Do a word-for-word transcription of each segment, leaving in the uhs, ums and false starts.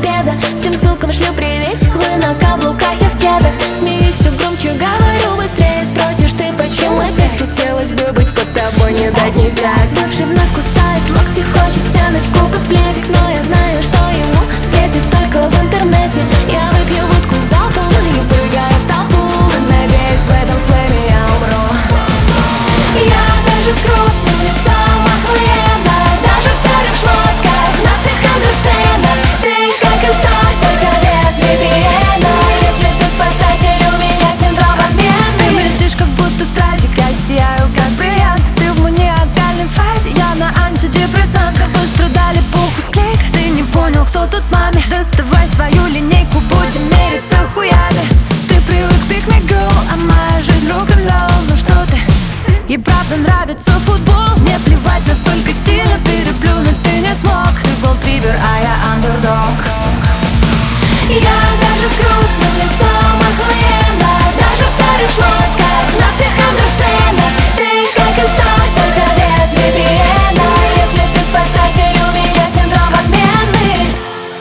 победа. Всем сукам шлю приветик, вы на каблуках, я в кедах. Смеюсь все громче, говорю быстрее. Спросишь ты, почему опять? Хотелось бы быть под тобой, не дать не взять. Бывший вновь кусает локти, хочет тянуть в губы пледик, но я знаю, что ему светит только в интернете. Я выпью водку залпом и прыгаю в толпу, надеюсь, в этом слэме я умру. Я даже с грустным лицом охуенно, даже в старых шмотках, на всех андерсценах. Ты как инстаг, только без ви пи эн. Если ты спасатель, у меня синдром обмены. Ты блестишь, как будто стразик, я сияю, как бриллиант. Ты в маниакальной фазе, я на антидепрессантах. Быстро дали пуху склейка, ты не понял, кто тут маме. Доставай свою линейку, будем мериться хуями. Ты привык pick me girl, а моя жизнь рок-н-ролл. Ну что ты? Ей правда нравится футбол. Мне плевать, настолько сильно переплюнуть ты не смог. Ты голдривер, а я андердог. Я даже с грустным лицом охуенно, даже в старых шмотках, на всех андерсценах. Ты как инстаг, только без ви пи эн. Если ты спасатель, у меня синдром отмены.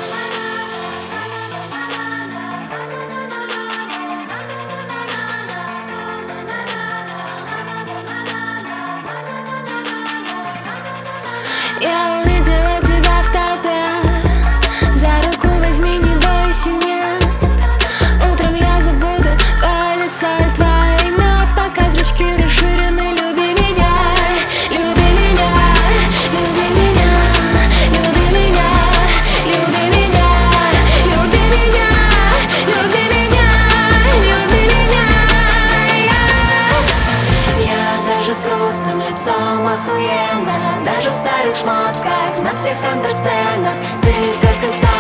Я увидела тебя в толпе, за руку возьми, не бойся, нет. Утром я забуду твое лицо и твое имя, пока зрачки расширены. Люби меня, люби меня, люби меня, люби меня, люби меня, люби меня, люби меня, люби меня. Я, я даже с грустным лицом охуенно, даже в старых шмотках, на всех андерсценах. Ты как инстаг.